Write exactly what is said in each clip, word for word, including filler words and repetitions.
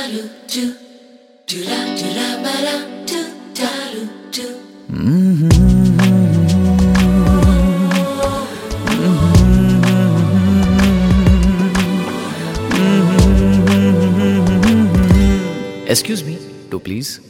Excuse me, to please.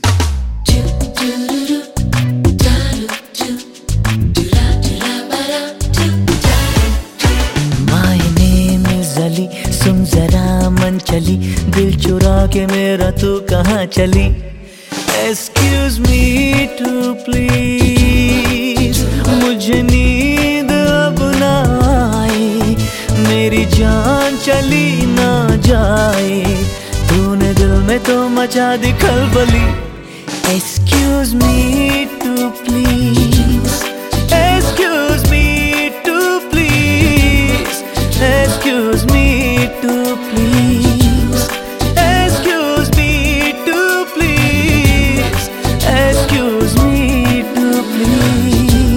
My name is Ali, सुन जरा मन चली, दिल चुरा के मेरा तू कहाँ चली? Excuse me to please, मुझे नींद अब ना आए, मेरी जान चली ना जाए, तूने दिल में तो मचा दी खलबली. Excuse me to please, excuse me to please, excuse me to please, excuse me to please, excuse me to please.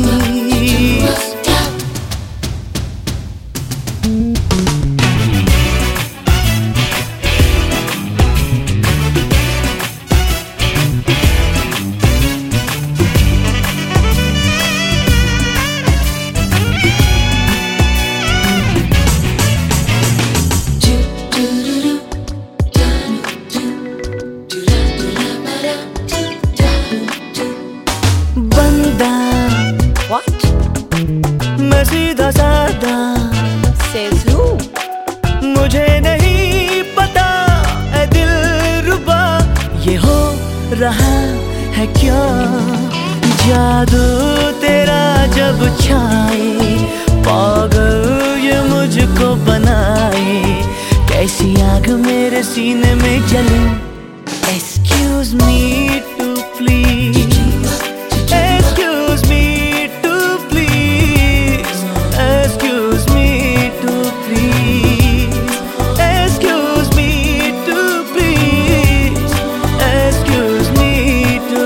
What? मैं सीधा साधा, Says who? मुझे नहीं पता ऐ दिलरुबा, ये हो रहा है क्या? जादू तेरा जब छाए, पागल ये मुझको बनाए, कैसी आग मेरे सीने में जले. Excuse me to please, excuse me to please, excuse me to please, excuse me to please, excuse me to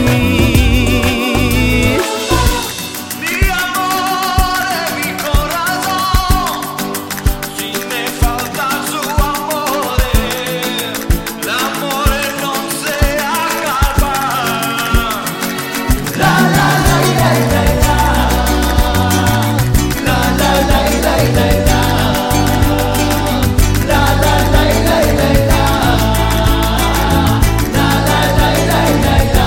please. Mi amore, mi corazón, si me falta su amore, l'amore non se acaba. La la la la la la, la la la la la la, la la la la la la, la la la la la la.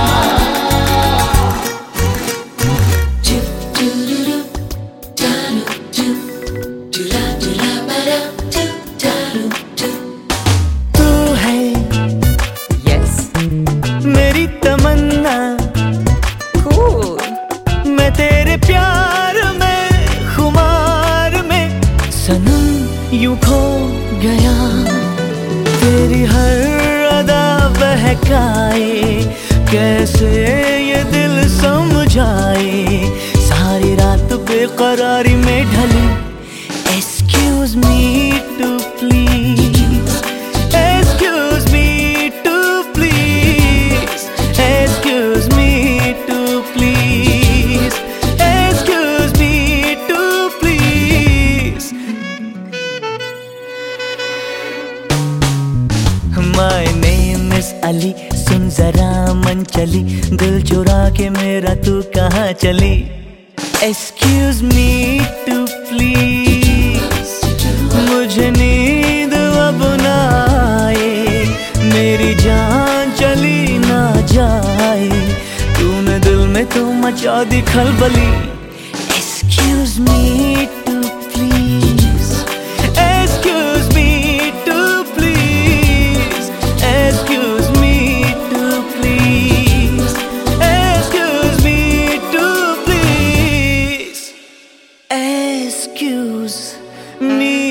तू है Yes. मेरी तमन्ना, Cool. मैं तेरे प्यार में खुमार में सनम यूं खो गया, तेरी हर अदा बहकाए, कैसे ये दिल समझाए, सारी रात बेकरारी में ढली. Excuse me to please, excuse me to please, excuse me to please, excuse me to please. My name is Ali, सुन जरा मन चली, दिल चुरा के मेरा तू कहाँ चली? Excuse me to please, मुझे नींद अब ना आए, मेरी जान चली ना जाए, तूने दिल में तो मचा दी खलबली. Excuse me to please, excuse me to please, excuse me to please, excuse me to please, excuse me.